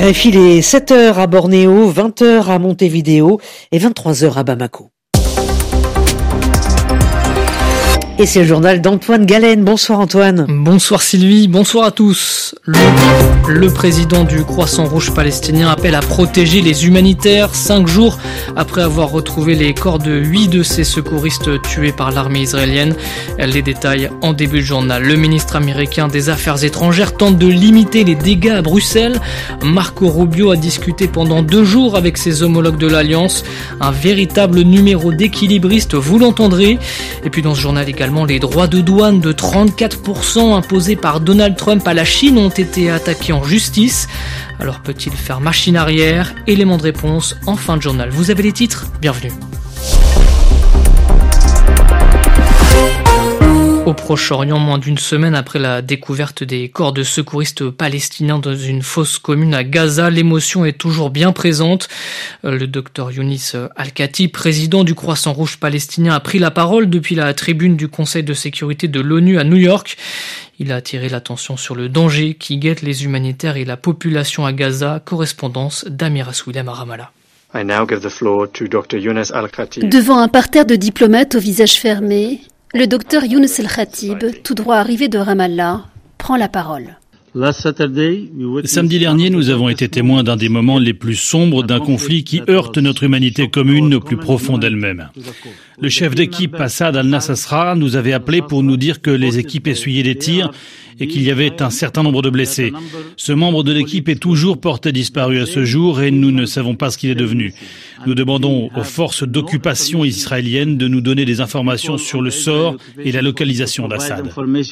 RFI, il est 7h à Bornéo, 20h à Montevideo et 23h à Bamako. Et c'est le journal d'Antoine Galen. Bonsoir Antoine. Bonsoir Sylvie, bonsoir à tous. Le président du Croissant Rouge palestinien appelle à protéger les humanitaires 5 jours après avoir retrouvé les corps de 8 de ses secouristes tués par l'armée israélienne. Les détails en début de journal. Le ministre américain des Affaires étrangères tente de limiter les dégâts à Bruxelles. Marco Rubio a discuté pendant 2 jours avec ses homologues de l'Alliance. Un véritable numéro d'équilibriste, vous l'entendrez. Et puis dans ce journal également, les droits de douane de 34% imposés par Donald Trump à la Chine ont été attaqués en justice. Alors peut-il faire machine arrière? Élément de réponse en fin de journal. Vous avez les titres? Bienvenue. Au Proche-Orient, moins d'une semaine après la découverte des corps de secouristes palestiniens dans une fosse commune à Gaza, l'émotion est toujours bien présente. Le docteur Younis Al-Khatib, président du Croissant Rouge palestinien, a pris la parole depuis la tribune du Conseil de sécurité de l'ONU à New York. Il a attiré l'attention sur le danger qui guette les humanitaires et la population à Gaza. Correspondance d'Amira Souilem à Ramallah. Devant un parterre de diplomates au visage fermé, le docteur Younis Al-Khatib, tout droit arrivé de Ramallah, prend la parole. Samedi dernier, nous avons été témoins d'un des moments les plus sombres d'un conflit qui heurte notre humanité commune au plus profond d'elle-même. Le chef d'équipe Assad al-Nassra nous avait appelés pour nous dire que les équipes essuyaient des tirs et qu'il y avait un certain nombre de blessés. Ce membre de l'équipe est toujours porté disparu à ce jour et nous ne savons pas ce qu'il est devenu. Nous demandons aux forces d'occupation israéliennes de nous donner des informations sur le sort et la localisation d'Assad.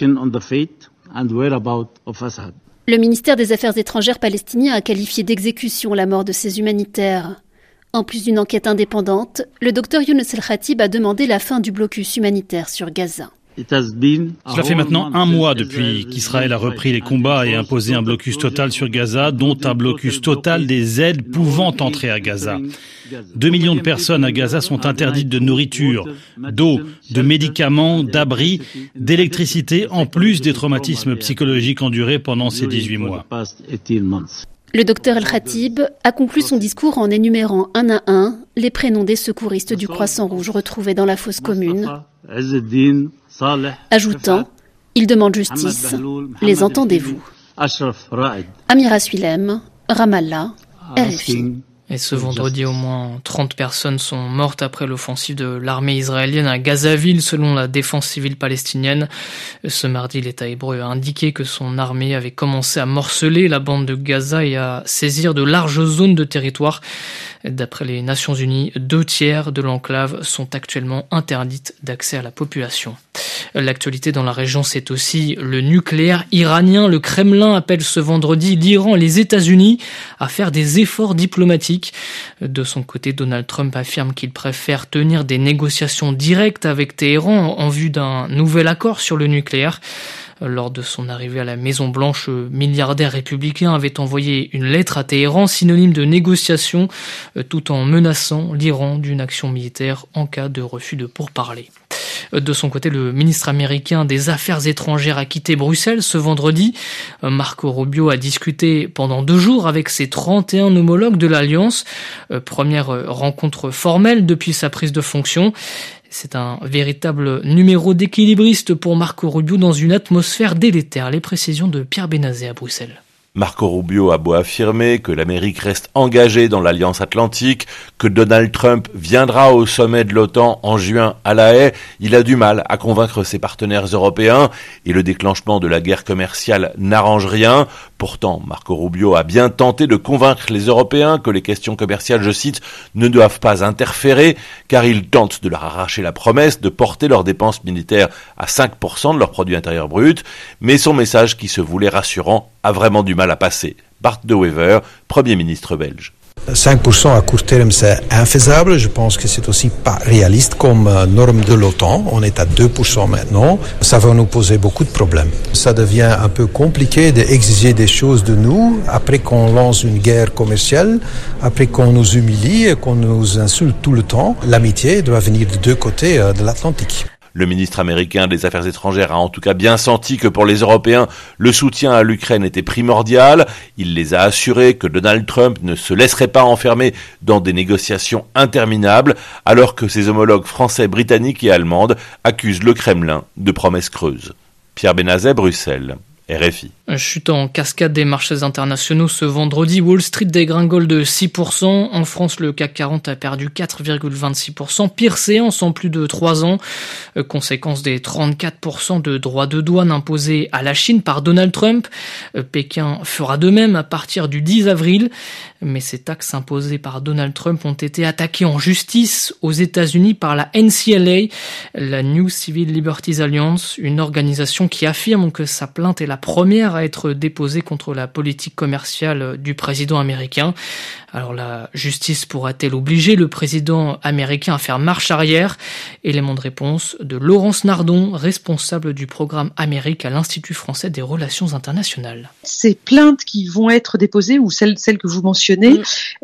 Le ministère des Affaires étrangères palestinien a qualifié d'exécution la mort de ces humanitaires. En plus d'une enquête indépendante, le docteur Younis Al-Khatib a demandé la fin du blocus humanitaire sur Gaza. Cela fait maintenant 1 mois depuis qu'Israël a repris les combats et imposé un blocus total sur Gaza, dont un blocus total des aides pouvant entrer à Gaza. 2 millions de personnes à Gaza sont interdites de nourriture, d'eau, de médicaments, d'abris, d'électricité, en plus des traumatismes psychologiques endurés pendant ces 18 mois. Le docteur Al-Khatib a conclu son discours en énumérant un à un les prénoms des secouristes du Croissant Rouge retrouvés dans la fosse commune, ajoutant « Il demande justice, les entendez-vous ?» Amira Souilem, Ramallah, RFI. Et ce vendredi, au moins 30 personnes sont mortes après l'offensive de l'armée israélienne à Gazaville, selon la défense civile palestinienne. Ce mardi, l'État hébreu a indiqué que son armée avait commencé à morceler la bande de Gaza et à saisir de larges zones de territoire. D'après les Nations Unies, 2/3 de l'enclave sont actuellement interdites d'accès à la population. L'actualité dans la région, c'est aussi le nucléaire iranien. Le Kremlin appelle ce vendredi l'Iran et les États-Unis à faire des efforts diplomatiques. De son côté, Donald Trump affirme qu'il préfère tenir des négociations directes avec Téhéran en vue d'un nouvel accord sur le nucléaire. Lors de son arrivée à la Maison-Blanche, le milliardaire républicain avait envoyé une lettre à Téhéran, synonyme de négociation, tout en menaçant l'Iran d'une action militaire en cas de refus de pourparlers. De son côté, le ministre américain des Affaires étrangères a quitté Bruxelles ce vendredi. Marco Rubio a discuté pendant 2 jours avec ses 31 homologues de l'Alliance. Première rencontre formelle depuis sa prise de fonction. C'est un véritable numéro d'équilibriste pour Marco Rubio dans une atmosphère délétère. Les précisions de Pierre Benazet à Bruxelles. Marco Rubio a beau affirmer que l'Amérique reste engagée dans l'Alliance Atlantique, que Donald Trump viendra au sommet de l'OTAN en juin à La Haye, il a du mal à convaincre ses partenaires européens et le déclenchement de la guerre commerciale n'arrange rien. Pourtant, Marco Rubio a bien tenté de convaincre les Européens que les questions commerciales, je cite, ne doivent pas interférer, car il tente de leur arracher la promesse de porter leurs dépenses militaires à 5% de leur produit intérieur brut, mais son message qui se voulait rassurant a vraiment du mal à passer. Bart De Wever, Premier ministre belge. 5% à court terme, c'est infaisable. Je pense que c'est aussi pas réaliste comme norme de l'OTAN. On est à 2% maintenant. Ça va nous poser beaucoup de problèmes. Ça devient un peu compliqué d'exiger des choses de nous après qu'on lance une guerre commerciale, après qu'on nous humilie et qu'on nous insulte tout le temps. L'amitié doit venir de 2 côtés de l'Atlantique. Le ministre américain des Affaires étrangères a en tout cas bien senti que pour les Européens, le soutien à l'Ukraine était primordial. Il les a assurés que Donald Trump ne se laisserait pas enfermer dans des négociations interminables, alors que ses homologues français, britanniques et allemandes accusent le Kremlin de promesses creuses. Pierre Benazet, Bruxelles. RFI. Chute en cascade des marchés internationaux ce vendredi. Wall Street dégringole de 6%. En France, le CAC 40 a perdu 4,26%. Pire séance en plus de 3 ans. Conséquence des 34% de droits de douane imposés à la Chine par Donald Trump. Pékin fera de même à partir du 10 avril. Mais ces taxes imposées par Donald Trump ont été attaquées en justice aux États-Unis par la NCLA, la New Civil Liberties Alliance, une organisation qui affirme que sa plainte est la première à être déposée contre la politique commerciale du président américain. Alors la justice pourra-t-elle obliger le président américain à faire marche arrière? Élément de réponse de Laurence Nardon, responsable du programme Amérique à l'Institut français des relations internationales. Ces plaintes qui vont être déposées, ou celles que vous mentionnez,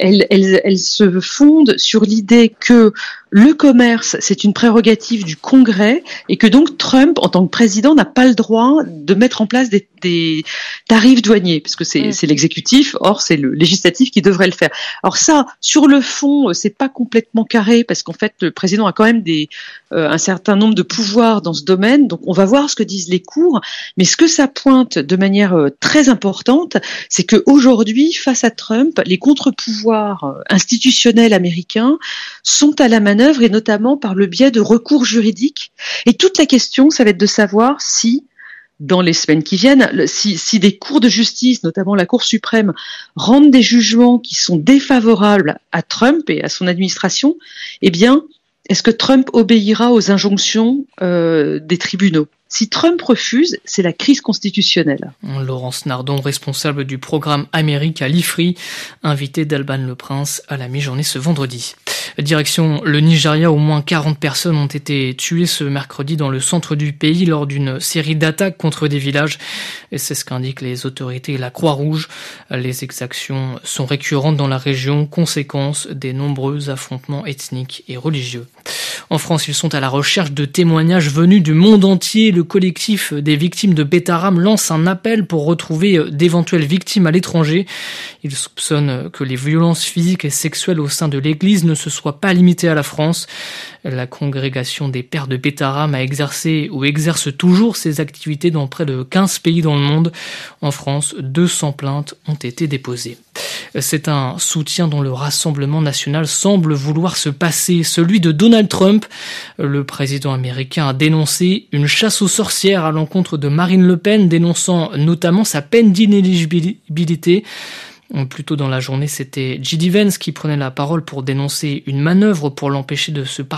elles se fondent sur l'idée que le commerce, c'est une prérogative du Congrès et que donc Trump, en tant que président, n'a pas le droit de mettre en place des tarifs douaniers, parce que c'est l'exécutif, or c'est le législatif qui devrait le faire. Alors ça, sur le fond, c'est pas complètement carré, parce qu'en fait, le président a quand même un certain nombre de pouvoirs dans ce domaine, donc on va voir ce que disent les cours, mais ce que ça pointe de manière très importante, c'est qu'aujourd'hui, face à Trump, les contre-pouvoirs institutionnels américains sont à la manœuvre, et notamment par le biais de recours juridiques. Et toute la question, ça va être de savoir si, dans les semaines qui viennent, si des cours de justice, notamment la Cour suprême, rendent des jugements qui sont défavorables à Trump et à son administration, eh bien, est-ce que Trump obéira aux injonctions des tribunaux ? Si Trump refuse, c'est la crise constitutionnelle. Laurence Nardon, responsable du programme Amérique à l'IFRI, invité d'Alban Le Prince à la mi-journée ce vendredi. Direction le Nigeria, au moins 40 personnes ont été tuées ce mercredi dans le centre du pays lors d'une série d'attaques contre des villages. Et c'est ce qu'indiquent les autorités et la Croix-Rouge. Les exactions sont récurrentes dans la région, conséquence des nombreux affrontements ethniques et religieux. En France, ils sont à la recherche de témoignages venus du monde entier. Le collectif des victimes de Beth Haram lance un appel pour retrouver d'éventuelles victimes à l'étranger. Il soupçonne que les violences physiques et sexuelles au sein de l'Église ne se soient pas limitées à la France. La congrégation des Pères de Beth Haram a exercé ou exerce toujours ses activités dans près de 15 pays dans le monde. En France, 200 plaintes ont été déposées. C'est un soutien dont le Rassemblement national semble vouloir se passer, celui de Donald Trump. Le président américain a dénoncé une chasse aux sorcières à l'encontre de Marine Le Pen, dénonçant notamment sa peine d'inéligibilité. Plus tôt dans la journée, c'était J.D. Vance qui prenait la parole pour dénoncer une manœuvre pour l'empêcher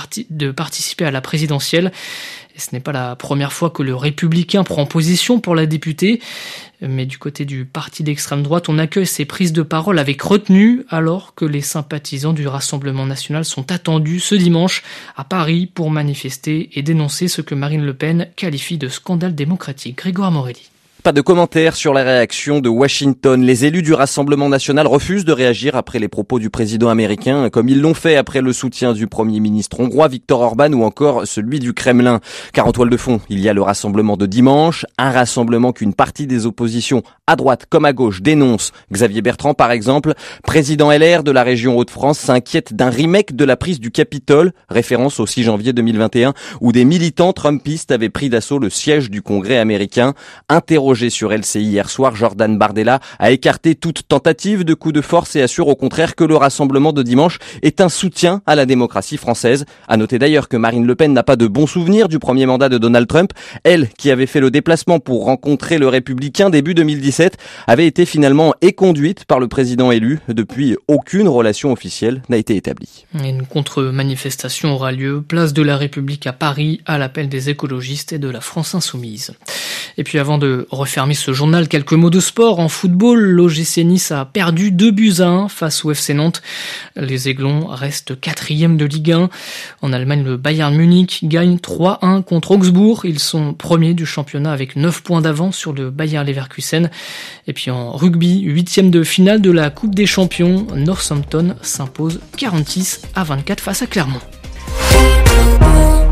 de participer à la présidentielle. Et ce n'est pas la première fois que le républicain prend position pour la députée. Mais du côté du parti d'extrême droite, on accueille ces prises de parole avec retenue, alors que les sympathisants du Rassemblement national sont attendus ce dimanche à Paris pour manifester et dénoncer ce que Marine Le Pen qualifie de scandale démocratique. Grégoire Morelli. Pas de commentaires sur la réaction de Washington. Les élus du Rassemblement national refusent de réagir après les propos du président américain, comme ils l'ont fait après le soutien du premier ministre hongrois Viktor Orban ou encore celui du Kremlin. Car en toile de fond, il y a le rassemblement de dimanche, un rassemblement qu'une partie des oppositions, à droite comme à gauche, dénonce. Xavier Bertrand, par exemple, président LR de la région Hauts-de-France, s'inquiète d'un remake de la prise du Capitole, référence au 6 janvier 2021, où des militants trumpistes avaient pris d'assaut le siège du Congrès américain. Interrogé sur LCI hier soir, Jordan Bardella a écarté toute tentative de coup de force et assure au contraire que le rassemblement de dimanche est un soutien à la démocratie française. À noter d'ailleurs que Marine Le Pen n'a pas de bons souvenirs du premier mandat de Donald Trump. Elle, qui avait fait le déplacement pour rencontrer le républicain début 2017, avait été finalement éconduite par le président élu. Depuis, aucune relation officielle n'a été établie. Une contre-manifestation aura lieu place de la République à Paris à l'appel des écologistes et de la France insoumise. Et puis avant de refermer ce journal, quelques mots de sport. En football, l'OGC Nice a perdu 2-1 face au FC Nantes. Les Aiglons restent 4e de Ligue 1. En Allemagne, le Bayern Munich gagne 3-1 contre Augsbourg. Ils sont premiers du championnat avec 9 points d'avance sur le Bayer Leverkusen. Et puis en rugby, 8e de finale de la Coupe des Champions, Northampton s'impose 46-24 face à Clermont.